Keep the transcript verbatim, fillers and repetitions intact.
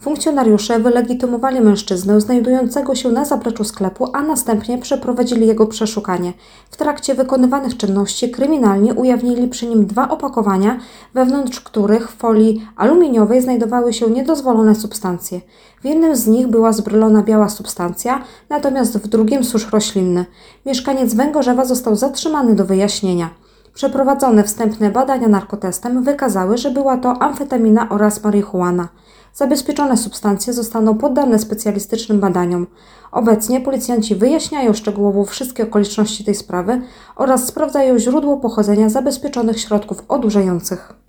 Funkcjonariusze wylegitymowali mężczyznę znajdującego się na zapleczu sklepu, a następnie przeprowadzili jego przeszukanie. W trakcie wykonywanych czynności kryminalni ujawnili przy nim dwa opakowania, wewnątrz których w folii aluminiowej znajdowały się niedozwolone substancje. W jednym z nich była zbrylona biała substancja, natomiast w drugim susz roślinny. Mieszkaniec Węgorzewa został zatrzymany do wyjaśnienia. Przeprowadzone wstępne badania narkotestem wykazały, że była to amfetamina oraz marihuana. Zabezpieczone substancje zostaną poddane specjalistycznym badaniom. Obecnie policjanci wyjaśniają szczegółowo wszystkie okoliczności tej sprawy oraz sprawdzają źródło pochodzenia zabezpieczonych środków odurzających.